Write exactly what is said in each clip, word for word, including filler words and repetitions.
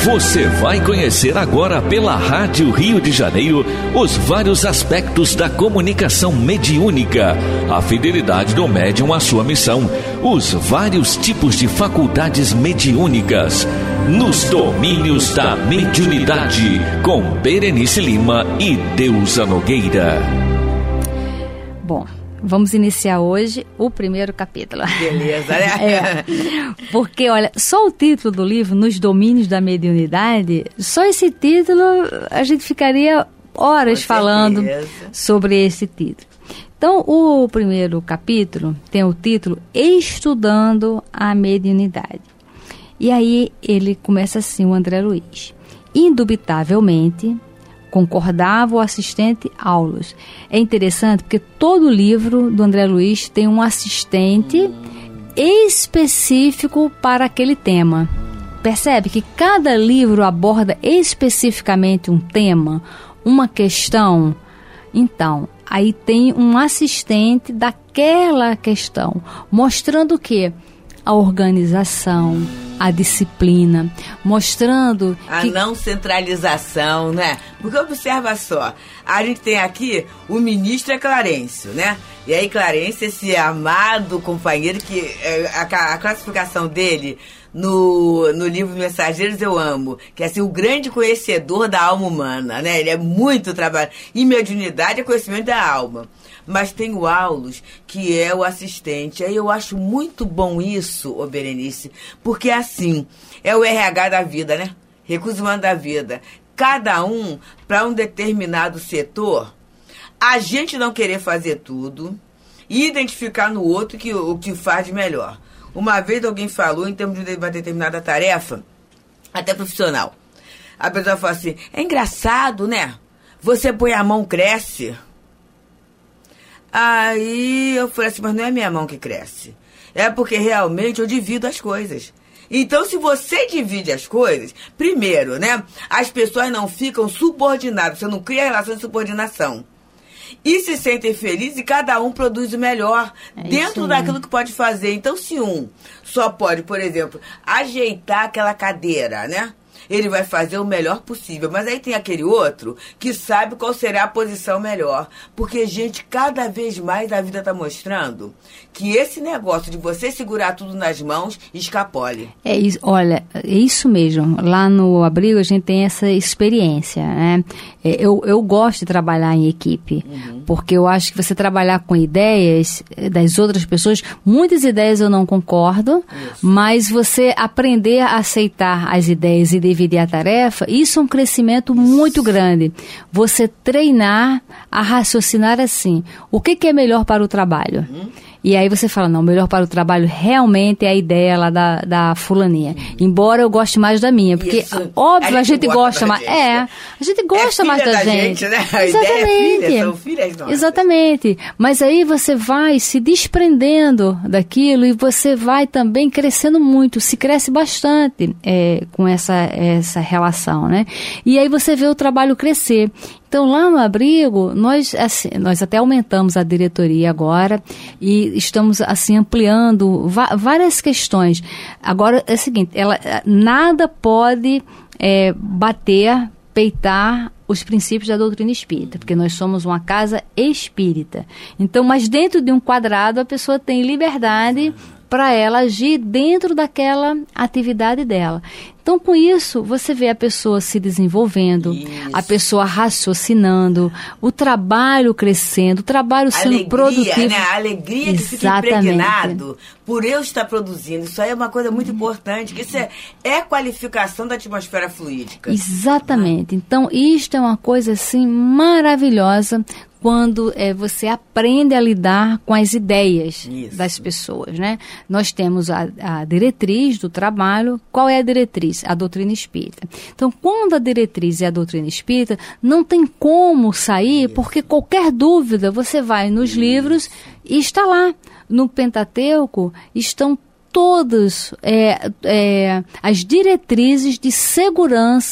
Você vai conhecer agora pela Rádio Rio de Janeiro os vários aspectos da comunicação mediúnica, a fidelidade do médium à sua missão, os vários tipos de faculdades mediúnicas, nos domínios da mediunidade, com Berenice Lima e Deusa Nogueira. Bom, vamos iniciar hoje o primeiro capítulo. Beleza, né? É, porque, olha, só o título do livro, Nos Domínios da Mediunidade, só esse título a gente ficaria horas falando sobre esse título. Então, o primeiro capítulo tem o título Estudando a Mediunidade. E aí ele começa assim, o André Luiz. Indubitavelmente, concordava o assistente Aulus. É interessante porque todo livro do André Luiz tem um assistente específico para aquele tema. Percebe que cada livro aborda especificamente um tema, uma questão. Então, aí tem um assistente daquela questão, mostrando o quê? A organização, a disciplina, mostrando a que... não centralização, né? Porque observa só, a gente tem aqui o ministro é Clarencio, né? E aí Clarencio, esse amado companheiro que a, a classificação dele no, no livro Mensageiros eu amo, que é assim, o grande conhecedor da alma humana, né? Ele é muito trabalho. E mediunidade é conhecimento da alma. Mas tem o Aulus, que é o assistente. Aí eu acho muito bom isso, ô Berenice, porque assim, é o R H da vida, né? Recursos humanos da vida. Cada um para um determinado setor, a gente não querer fazer tudo e identificar no outro que, o que faz de melhor. Uma vez alguém falou, em termos de uma determinada tarefa, até profissional, a pessoa fala assim, é engraçado, né? Você põe a mão, cresce. Aí eu falei assim, mas não é minha mão que cresce. É porque realmente eu divido as coisas. Então, se você divide as coisas, primeiro, né? As pessoas não ficam subordinadas. Você não cria relação de subordinação. E se sentem felizes e cada um produz o melhor é dentro daquilo que pode fazer. Então, se um só pode, por exemplo, ajeitar aquela cadeira, né? Ele vai fazer o melhor possível. Mas aí tem aquele outro que sabe qual será a posição melhor. Porque, gente, cada vez mais a vida está mostrando que esse negócio de você segurar tudo nas mãos escapole. É isso, olha, é isso mesmo. Lá no abrigo a gente tem essa experiência, né? Eu, eu gosto de trabalhar em equipe, uhum. porque eu acho que você trabalhar com ideias das outras pessoas, muitas ideias eu não concordo, isso. mas você aprender a aceitar as ideias e dividir a tarefa, isso é um crescimento isso. muito grande. Você treinar a raciocinar assim, o que, que é melhor para o trabalho? Uhum. E aí você fala, não, melhor para o trabalho realmente é a ideia lá da, da fulaninha. Uhum. Embora eu goste mais da minha. Porque, isso. óbvio, a gente, a gente gosta mais. É, a gente gosta é mais da, da gente. gente né? A Exatamente. Ideia é filha, são filhas nossas. Exatamente. Mas aí você vai se desprendendo daquilo e você vai também crescendo muito. Se cresce bastante é, com essa, essa relação, né? E aí você vê o trabalho crescer. Então, lá no abrigo, nós, assim, nós até aumentamos a diretoria agora e estamos, assim, ampliando várias questões. Agora, é o seguinte, ela, nada pode é, bater, peitar os princípios da doutrina espírita, porque nós somos uma casa espírita. Então, mas dentro de um quadrado, a pessoa tem liberdade para ela agir dentro daquela atividade dela. Então, com isso, você vê a pessoa se desenvolvendo, isso. a pessoa raciocinando, o trabalho crescendo, o trabalho sendo alegria, produtivo. Né? A alegria de ficar impregnado por eu estar produzindo. Isso aí é uma coisa muito importante, que isso é, é qualificação da atmosfera fluídica. Exatamente. Então, isto é uma coisa, assim, maravilhosa, quando é, você aprende a lidar com as ideias Isso. das pessoas, né? Nós temos a, a diretriz do trabalho. Qual é a diretriz? A doutrina espírita. Então, quando a diretriz é a doutrina espírita, não tem como sair, Isso. porque qualquer dúvida, você vai nos Isso. livros e está lá. No Pentateuco estão todas é, é, as diretrizes de segurança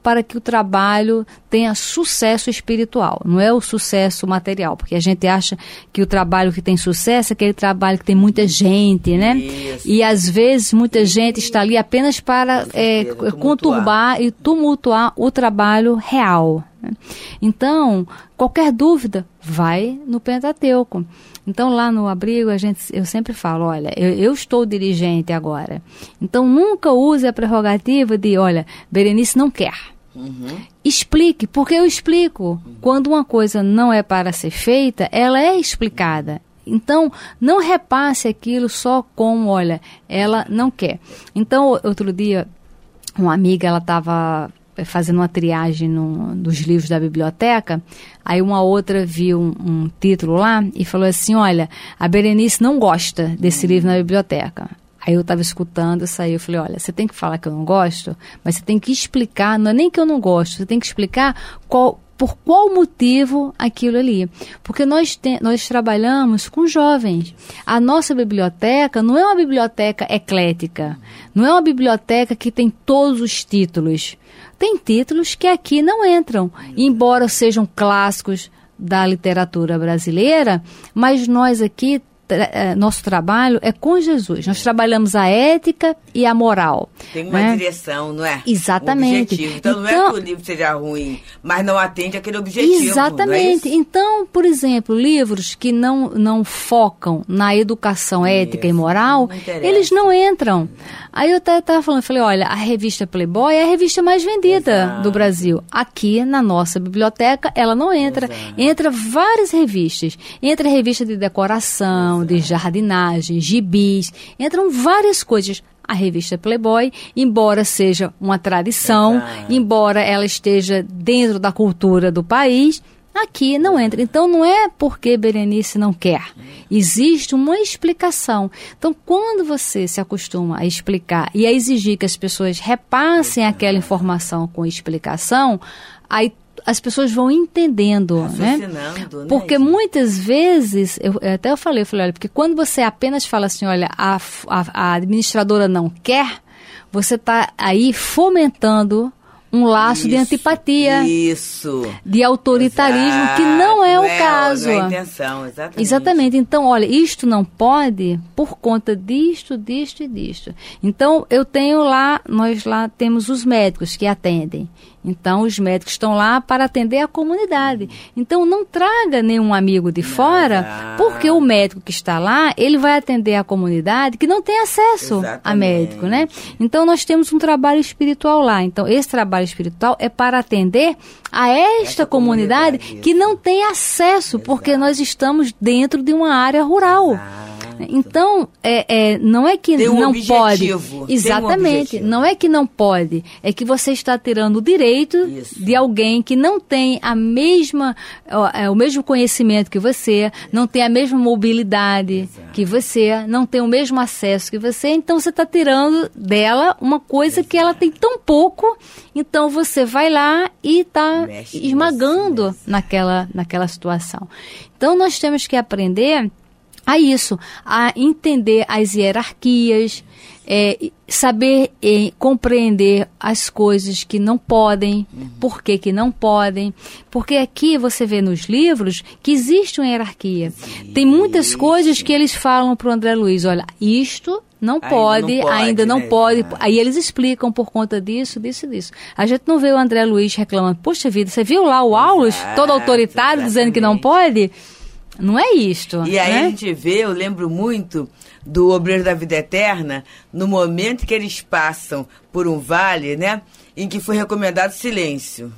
para que o trabalho tenha sucesso espiritual, não é o sucesso material, porque a gente acha que o trabalho que tem sucesso é aquele trabalho que tem muita gente, né? Isso. E às vezes muita gente está ali apenas para é, conturbar e tumultuar o trabalho real, né? Então, qualquer dúvida, vai no Pentateuco. Então, lá no abrigo, a gente, eu sempre falo, olha, eu, eu estou dirigente agora. Então, nunca use a prerrogativa de, olha, Berenice não quer. Uhum. Explique, porque eu explico. Uhum. Quando uma coisa não é para ser feita, ela é explicada. Então, não repasse aquilo só como, olha, ela não quer. Então, outro dia, uma amiga, ela estava fazendo uma triagem no, dos livros da biblioteca, aí uma outra viu um, um título lá e falou assim, olha, a Berenice não gosta desse livro na biblioteca. Aí eu estava escutando isso aí, eu falei, olha, você tem que falar que eu não gosto, mas você tem que explicar, não é nem que eu não gosto, você tem que explicar qual, por qual motivo aquilo ali. Porque nós, te, nós trabalhamos com jovens. A nossa biblioteca não é uma biblioteca eclética, não é uma biblioteca que tem todos os títulos. Tem títulos que aqui não entram, embora sejam clássicos da literatura brasileira, mas nós aqui, tra- nosso trabalho é com Jesus. Nós trabalhamos a ética e a moral. Tem uma né? direção, não é? Exatamente. Um objetivo. Então, então, não é que o livro seja ruim, mas não atende aquele objetivo. Exatamente. Não é então, por exemplo, livros que não, não focam na educação ética isso. e moral, não eles não entram. Aí eu estava falando, eu falei, olha, a revista Playboy é a revista mais vendida Exato. do Brasil. Aqui na nossa biblioteca, ela não entra. Exato. Entra várias revistas. Entra revista de decoração, Exato. de jardinagem, gibis. Entram várias coisas. A revista Playboy, embora seja uma tradição, Exato. embora ela esteja dentro da cultura do país, aqui não entra. Então, não é porque Berenice não quer. Existe uma explicação. Então, quando você se acostuma a explicar e a exigir que as pessoas repassem aquela informação com explicação, aí as pessoas vão entendendo, né? né? Porque muitas vezes, eu, até eu falei, eu falei, olha, porque quando você apenas fala assim, olha, a, a, a administradora não quer, você está aí fomentando um laço isso, de antipatia, isso. de autoritarismo, Exato. que não é não o é, caso. Não é a intenção, exatamente. Exatamente. Então, olha, isto não pode por conta disto, disto e disto. Então, eu tenho lá, nós lá temos os médicos que atendem. Então, os médicos estão lá para atender a comunidade. Então, não traga nenhum amigo de fora, porque o médico que está lá, ele vai atender a comunidade que não tem acesso Exatamente. a médico, né? Então, nós temos um trabalho espiritual lá. Então, esse trabalho espiritual é para atender a esta, esta comunidade, comunidade que não tem acesso, Exato. porque nós estamos dentro de uma área rural. Exato. Então, é, é, não é que um não objetivo. pode. Exatamente. Um não é que não pode. É que você está tirando o direito Isso. de alguém que não tem a mesma, o, o mesmo conhecimento que você, não tem a mesma mobilidade Exato. que você, não tem o mesmo acesso que você. Então, você está tirando dela uma coisa Exato. que ela tem tão pouco. Então, você vai lá e está esmagando mexe, mexe. Naquela, naquela situação. Então, nós temos que aprender a isso, a entender as hierarquias, é, saber é, compreender as coisas que não podem, uhum. por que que não podem, porque aqui você vê nos livros que existe uma hierarquia. Existe. Tem muitas coisas que eles falam para o André Luiz, olha, isto não pode, ainda não pode, ainda não né? pode. Aí eles explicam por conta disso, disso, disso. A gente não vê o André Luiz reclamando, poxa vida, você viu lá o Aulus, todo autoritário, exatamente. dizendo que não pode? Não é isto. E aí né? a gente vê, eu lembro muito do Obreiro da Vida Eterna, no momento que eles passam por um vale, né, em que foi recomendado silêncio.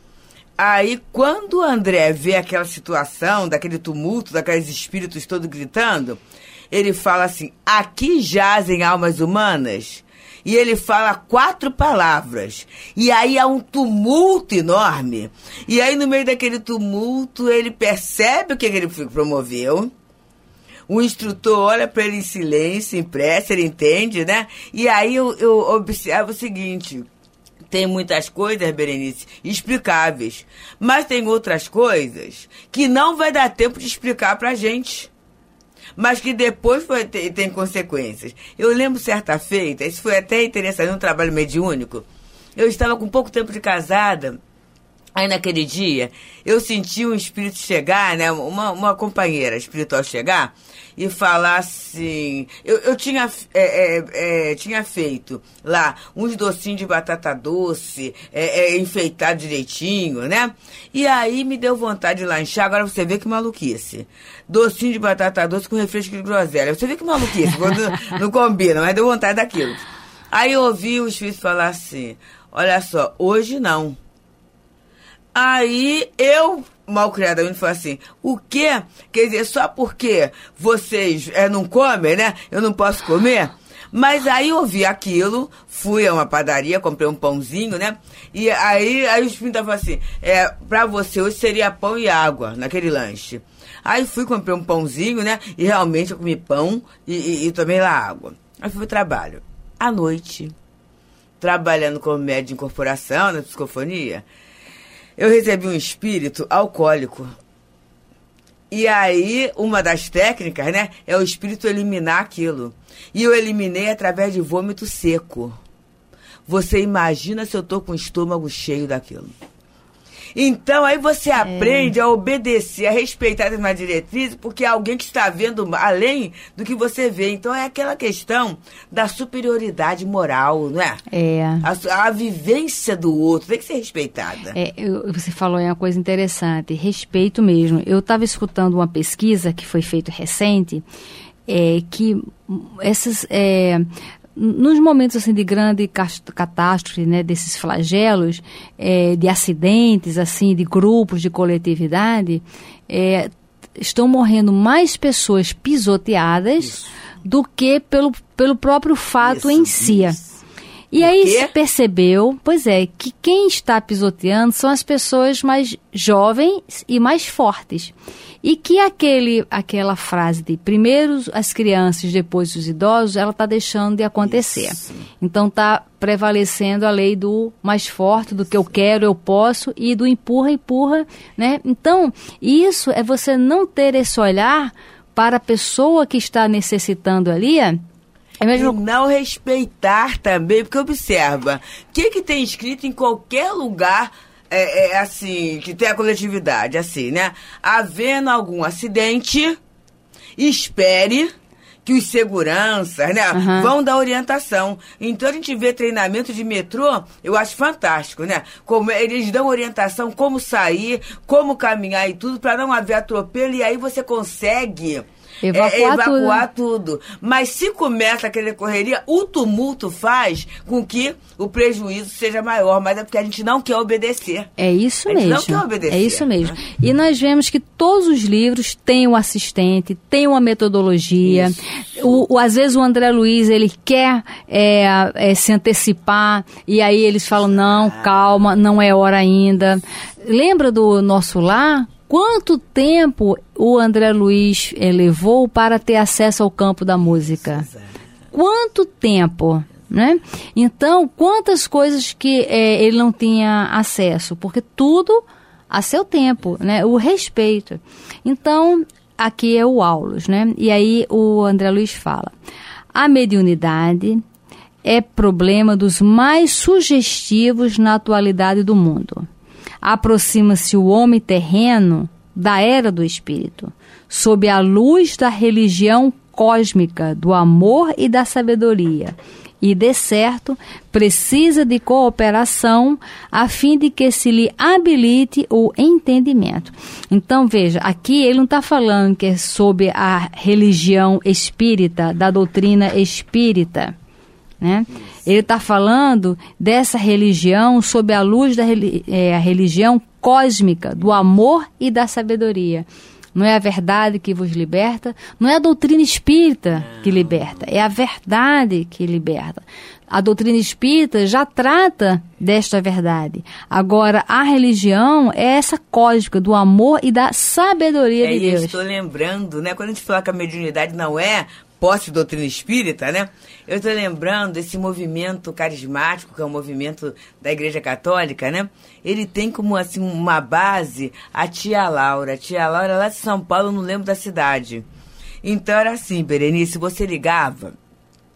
Aí, quando o André vê aquela situação, daquele tumulto, daqueles espíritos todos gritando, ele fala assim, aqui jazem almas humanas... E ele fala quatro palavras. E aí há um tumulto enorme. E aí, no meio daquele tumulto, ele percebe o que ele promoveu. O instrutor olha para ele em silêncio, em prece, ele entende, né? E aí eu, eu observo o seguinte... Tem muitas coisas, Berenice, explicáveis. Mas tem outras coisas que não vai dar tempo de explicar pra gente. Mas que depois foi, tem, tem consequências. Eu lembro certa feita, isso foi até interessante, um trabalho mediúnico, eu estava com pouco tempo de casada. Aí naquele dia, eu senti um espírito chegar, né? Uma, uma companheira espiritual chegar e falar assim... Eu, eu tinha, é, é, é, tinha feito lá uns docinhos de batata doce, é, é, enfeitado direitinho, né? E aí me deu vontade de lanchar. Agora você vê que maluquice. Docinho de batata doce com refresco de groselha. Você vê que maluquice, quando não combina, mas deu vontade daquilo. Aí eu ouvi o espírito falar assim, olha só, hoje não. Aí eu, malcriadamente, falei assim, o quê? Quer dizer, só porque vocês é, não comem, né? Eu não posso comer? Mas aí eu vi aquilo, fui a uma padaria, comprei um pãozinho, né? E aí, aí o espírito falou assim, é, pra você hoje seria pão e água naquele lanche. Aí fui, comprei um pãozinho, né? E realmente eu comi pão e, e, e tomei lá água. Aí fui pro trabalho. À noite, trabalhando como médium de incorporação, na psicofonia, eu recebi um espírito alcoólico. E aí, uma das técnicas, né, é o espírito eliminar aquilo. E eu eliminei através de vômito seco. Você imagina se eu tô com o estômago cheio daquilo. Então, aí você é. aprende a obedecer, a respeitar as diretrizes, porque é alguém que está vendo além do que você vê. Então, é aquela questão da superioridade moral, não é? É. A, a vivência do outro tem que ser respeitada. É, eu, você falou em uma coisa interessante, respeito mesmo. Eu estava escutando uma pesquisa que foi feita recente, é, que essas... É, nos momentos assim, de grande catástrofe, né, desses flagelos, é, de acidentes, assim, de grupos, de coletividade, é, estão morrendo mais pessoas pisoteadas isso. do que pelo, pelo próprio fato isso, em si. Isso. E aí se percebeu, pois é, que quem está pisoteando são as pessoas mais jovens e mais fortes. E que aquele, aquela frase de primeiro as crianças, depois os idosos, ela está deixando de acontecer. Isso. Então está prevalecendo a lei do mais forte, do que eu quero, eu posso, e do empurra, empurra, né? Então, isso é você não ter esse olhar para a pessoa que está necessitando ali, é mesmo... E não respeitar também, porque observa, o que, que tem escrito em qualquer lugar... É, é assim, que tem a coletividade, assim, né? Havendo algum acidente, espere que os seguranças, né, uhum. vão dar orientação. Então a gente vê treinamento de metrô, eu acho fantástico, né? Como eles dão orientação, como sair, como caminhar e tudo, para não haver atropelo, e aí você consegue... Evacuar, é, evacuar tudo. tudo. Mas se começa aquela correria, o tumulto faz com que o prejuízo seja maior. Mas é porque a gente não quer obedecer. É isso a mesmo. Não quer obedecer. É isso mesmo. Né? E nós vemos que todos os livros têm um assistente, têm uma metodologia. O, o, às vezes o André Luiz, ele quer é, é, se antecipar, e aí eles falam, não, ah. calma, não é hora ainda. Lembra do Nosso Lar? Quanto tempo o André Luiz eh, levou para ter acesso ao campo da música? Quanto tempo, né? Então, quantas coisas que eh, ele não tinha acesso? Porque tudo a seu tempo, né? O respeito. Então, aqui é o Aulus, né? E aí o André Luiz fala, a mediunidade é problema dos mais sugestivos na atualidade do mundo. Aproxima-se o homem terreno da era do espírito, sob a luz da religião cósmica, do amor e da sabedoria, e, de certo, precisa de cooperação a fim de que se lhe habilite o entendimento. Então, veja, aqui ele não está falando que é sob a religião espírita, da doutrina espírita, né? Ele está falando dessa religião sob a luz da é, a religião cósmica, do amor e da sabedoria. Não é a verdade que vos liberta, não é a doutrina espírita que liberta, é a verdade que liberta. A doutrina espírita já trata desta verdade. Agora, a religião é essa cósmica do amor e da sabedoria é, de Deus. Eu estou lembrando, né? Quando a gente fala que a mediunidade não é posse de doutrina espírita, né? Eu estou lembrando desse movimento carismático, que é o movimento da Igreja Católica, né? Ele tem como, assim, uma base a tia Laura. A tia Laura, lá de São Paulo, não lembro da cidade. Então, era assim, Berenice, você ligava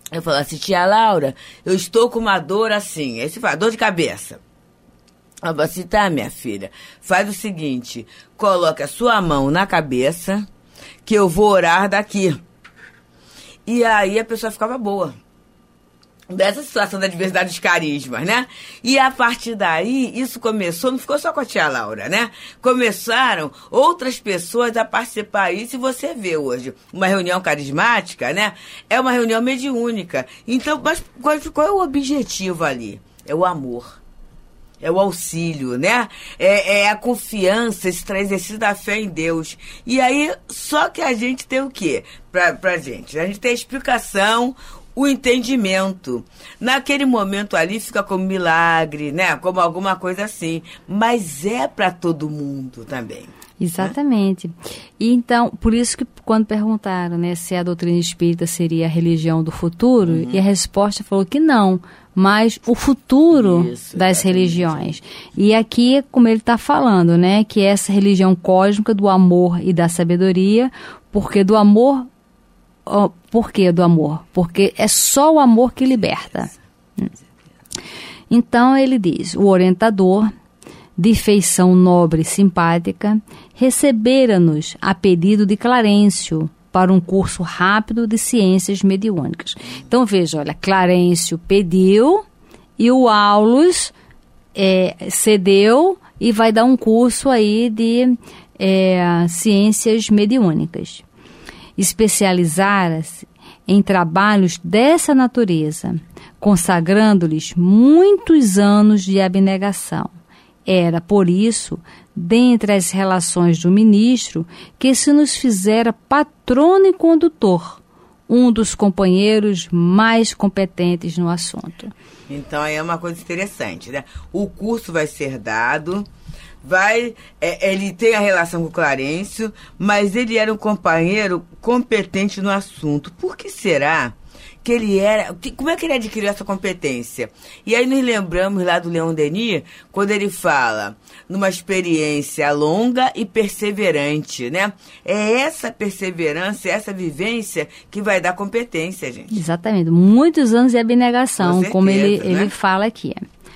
Eu falo assim, tia Laura, eu estou com uma dor assim. Aí você fala, dor de cabeça. Eu falo assim, tá, minha filha, faz o seguinte, coloque a sua mão na cabeça, que eu vou orar daqui. E aí a pessoa ficava boa. Dessa situação da diversidade dos carismas, né? E a partir daí, isso começou, não ficou só com a tia Laura, né? Começaram outras pessoas a participar disso, e você vê hoje uma reunião carismática, né? É uma reunião mediúnica. Então, mas qual, qual é o objetivo ali? É o amor. É o auxílio, né? É, é a confiança, esse exercício da fé em Deus. E aí, só que a gente tem o quê pra, pra gente? A gente tem a explicação, o entendimento. Naquele momento ali fica como milagre, né? Como alguma coisa assim. Mas é para todo mundo também. Exatamente. Né? E então, por isso que quando perguntaram, né, se a doutrina espírita seria a religião do futuro, uhum. e a resposta falou que não, mas o futuro isso, das religiões. E aqui, como ele está falando, né, que essa religião cósmica do amor e da sabedoria, porque do amor... Oh, por que do amor? Porque é só o amor que liberta. Então ele diz, o orientador, de feição nobre e simpática, recebera-nos a pedido de Clarencio para um curso rápido de ciências mediúnicas. Então veja, olha, Clarencio pediu e o Aulus é, cedeu e vai dar um curso aí de é, ciências mediúnicas. Especializara-se em trabalhos dessa natureza, consagrando-lhes muitos anos de abnegação. Era, por isso, dentre as relações do ministro, que se nos fizera patrono e condutor, um dos companheiros mais competentes no assunto. Então, aí é uma coisa interessante, né? O curso vai ser dado... Vai, é, ele tem a relação com o Clarencio, mas ele era um companheiro competente no assunto. Por que será que ele era... Que, como é que ele adquiriu essa competência? E aí nos lembramos lá do Leon Denis, quando ele fala numa experiência longa e perseverante, né? É essa perseverança, essa vivência que vai dar competência, gente. Exatamente. Muitos anos de abnegação, certeza, como ele, né? ele fala aqui.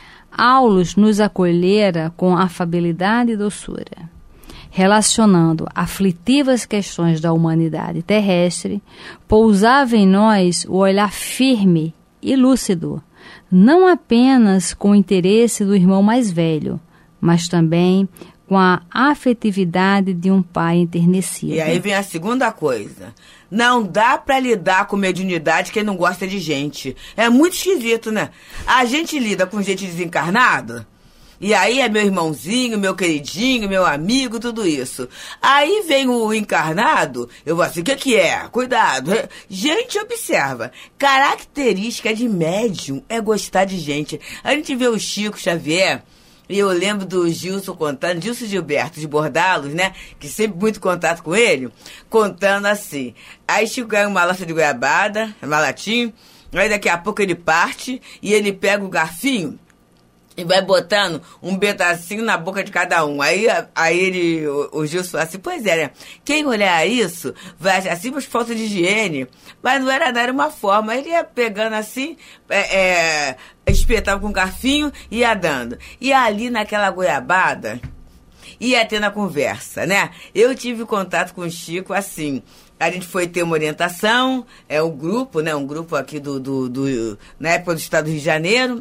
Aulus nos acolhera com afabilidade e doçura, relacionando aflitivas questões da humanidade terrestre, pousava em nós o olhar firme e lúcido, não apenas com o interesse do irmão mais velho, mas também com a afetividade de um pai enternecido. E aí vem a segunda coisa. Não dá pra lidar com mediunidade quem não gosta de gente. É muito esquisito, né? A gente lida com gente desencarnada, e aí é meu irmãozinho, meu queridinho, meu amigo, tudo isso. Aí vem o encarnado, eu vou assim, o que que é? Cuidado. Gente, observa. Característica de médium é gostar de gente. A gente vê o Chico Xavier... E eu lembro do Gilson contando, Gilson Gilberto de Bordalos, né? Que sempre muito contato com ele, contando assim. Aí Chico ganha uma lata de goiabada, uma latinha, aí daqui a pouco ele parte e ele pega o garfinho e vai botando um pedacinho na boca de cada um. Aí, aí ele, o, o Gilson fala assim, pois é, né? Quem olhar isso vai achar assim por falta de higiene. Mas não era nada, era uma forma. Aí ele ia pegando assim, é, é, espetava com um garfinho e ia dando. E ali naquela goiabada, ia tendo a conversa, né? Eu tive contato com o Chico assim... A gente foi ter uma orientação, é um grupo, né? Um grupo aqui do, do, do na época do estado do Rio de Janeiro.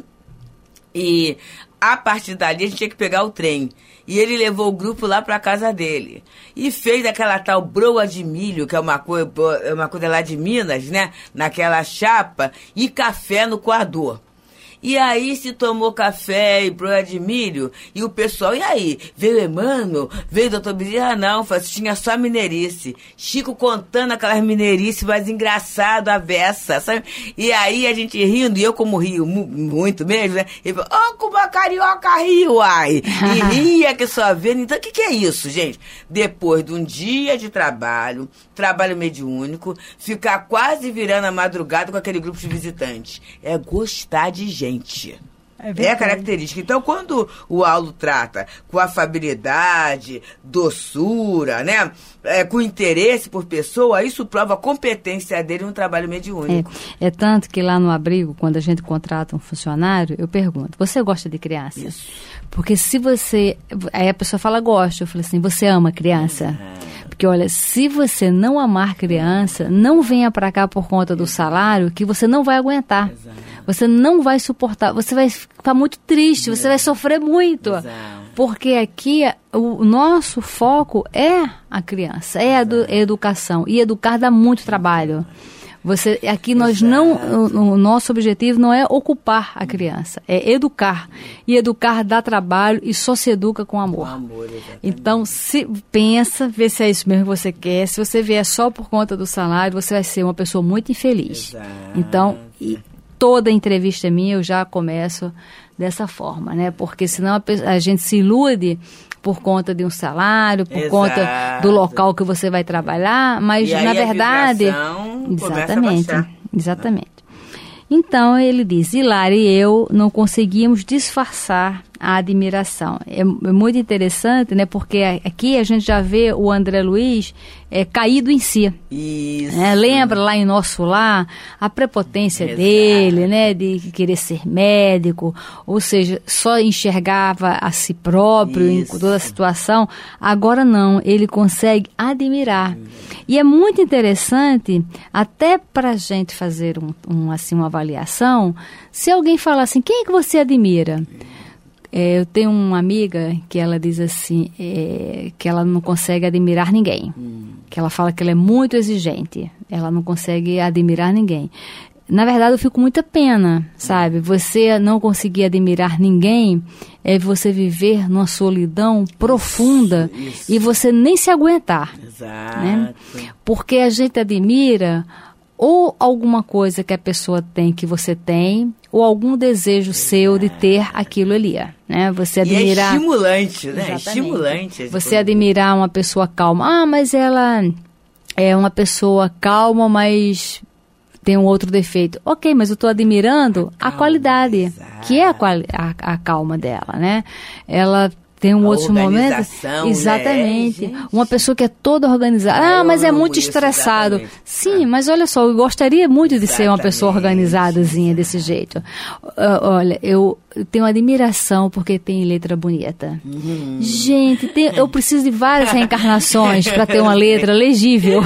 E a partir dali a gente tinha que pegar o trem. E ele levou o grupo lá para casa dele. E fez aquela tal broa de milho, que é uma, co- uma coisa lá de Minas, né? Naquela chapa, e café no coador. E aí se tomou café e broa de milho, e o pessoal, e aí? Veio Emmanuel? Veio o doutor Bezerra? Não, tinha só mineirice. Chico contando aquelas mineirices, mas engraçado, a beça, sabe? E aí a gente rindo, e eu como rio mu- muito mesmo, né? E falou, ó, como a carioca rio, ai! E ria que só vendo. Então o que, que é isso, gente? Depois de um dia de trabalho, trabalho mediúnico, ficar quase virando a madrugada com aquele grupo de visitantes. É gostar de gente. É, é a característica. Então, quando o Aulo trata com afabilidade, doçura, né? É, com interesse por pessoa, isso prova a competência dele no trabalho mediúnico. É, é tanto que lá no abrigo, quando a gente contrata um funcionário, eu pergunto, você gosta de criança? Isso. Porque se você... Aí a pessoa fala, gosto. Eu falo assim, você ama criança? Uhum. Porque, olha, se você não amar criança, não venha para cá por conta do salário, que você não vai aguentar. Exato. Você não vai suportar, você vai ficar muito triste, você vai sofrer muito. Exato. Porque aqui o nosso foco é a criança, é a do, é a educação. E educar dá muito trabalho. Você, aqui nós Exato. não, o, o nosso objetivo não é ocupar a criança, é educar. E educar dá trabalho e só se educa com amor. Com amor, então, se pensa, vê se é isso mesmo que você quer. Se você vier só por conta do salário, você vai ser uma pessoa muito infeliz. Exato. Então, e toda entrevista minha eu já começo dessa forma, né? Porque senão a, a gente se ilude por conta de um salário, por Exato. conta do local que você vai trabalhar, mas e na aí verdade, a exatamente, exatamente. Então ele diz, Hilária e eu não conseguimos disfarçar a admiração. É, é muito interessante, né? Porque aqui a gente já vê o André Luiz é, caído em si. Isso. É, lembra lá em Nosso Lar a prepotência Exato. dele, né? De querer ser médico, ou seja, só enxergava a si próprio Isso. em toda a situação. Agora não, ele consegue admirar. Hum. E é muito interessante, até para a gente fazer um, um, assim, uma avaliação, se alguém falar assim, quem é que você admira? É, eu tenho uma amiga que ela diz assim, é, que ela não consegue admirar ninguém. Hum. Que ela fala que ela é muito exigente. Ela não consegue admirar ninguém. Na verdade, eu fico com muita pena, sabe? Você não conseguir admirar ninguém é você viver numa solidão profunda isso, isso. e você nem se aguentar. Exato. Né? Porque a gente admira ou alguma coisa que a pessoa tem que você tem, ou algum desejo Exato. seu de ter aquilo ali, né? Você admirar... E é estimulante, né? Exatamente. Estimulante. Você admirar uma pessoa calma. Ah, mas ela é uma pessoa calma, mas tem um outro defeito. Ok, mas eu estou admirando a, a qualidade, Exato. que é a, quali a, a calma dela, né? Ela... Tem um a outro momento. Exatamente. Né? Uma pessoa que é toda organizada. Ah, mas é muito estressado. Exatamente. Sim, ah. mas olha só, eu gostaria muito de exatamente. ser uma pessoa organizadazinha desse jeito. Uh, olha, eu tenho admiração porque tem letra bonita. Uhum. Gente, tem, eu preciso de várias reencarnações para ter uma letra legível.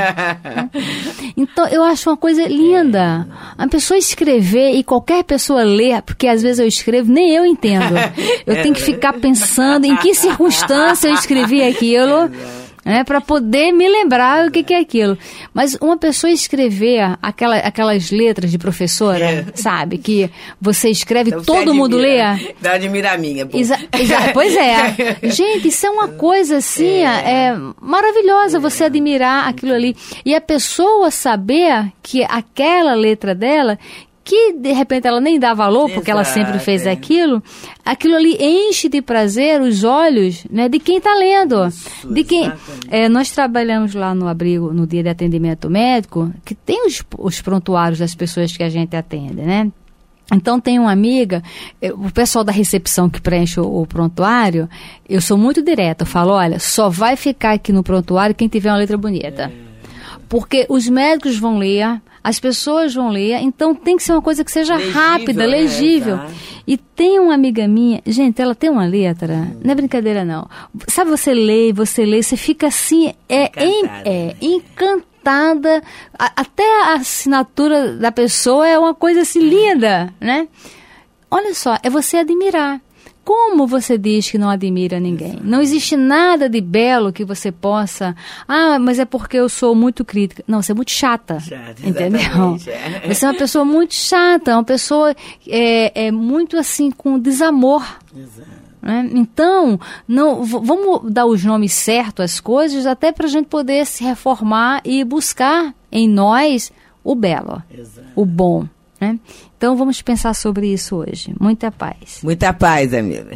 Então, eu acho uma coisa linda. A pessoa escrever e qualquer pessoa ler, porque às vezes eu escrevo, nem eu entendo. Eu tenho que ficar pensando em que circunstância eu escrevi aquilo, né, para poder me lembrar o que, que é aquilo. Mas uma pessoa escrever aquela, aquelas letras de professora, é. sabe, que você escreve, então, todo você mundo lê. Dá admirar a minha. Exa exa pois é. Gente, isso é uma coisa assim, é, é maravilhosa, é. você admirar aquilo ali. E a pessoa saber que aquela letra dela, que de repente ela nem dá valor, porque Exato, ela sempre fez é. aquilo, aquilo ali enche de prazer os olhos, né, de quem está lendo. Isso, de quem é, nós trabalhamos lá no abrigo, no dia de atendimento médico, que tem os, os prontuários das pessoas que a gente atende, né? Então, tem uma amiga, o pessoal da recepção que preenche o, o prontuário, eu sou muito direta, eu falo, olha, só vai ficar aqui no prontuário quem tiver uma letra bonita. É. Porque os médicos vão ler, as pessoas vão ler, então tem que ser uma coisa que seja legível, rápida, legível. É, e tem uma amiga minha, gente, ela tem uma letra, hum. não é brincadeira não. Sabe, você lê, você lê, você fica assim, é, em, é encantada, a, até a assinatura da pessoa é uma coisa assim linda, né? Olha só, é você admirar. Como você diz que não admira ninguém? Não existe nada de belo que você possa... Ah, mas é porque eu sou muito crítica. Não, você é muito chata, chata entendeu? É. Você é uma pessoa muito chata, uma pessoa é, é muito assim, com desamor. Exato. Né? Então, não, vamos dar os nomes certos às coisas, até para a gente poder se reformar e buscar em nós o belo, Exato. o bom. Né? Então vamos pensar sobre isso hoje. Muita paz. Muita paz, amiga.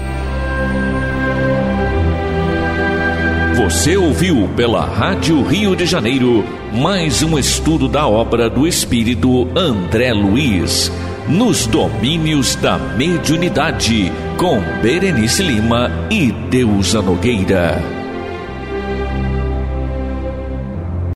Você ouviu pela Rádio Rio de Janeiro mais um estudo da obra do Espírito André Luiz. nos domínios da mediunidade, com Berenice Lima e Deusa Nogueira.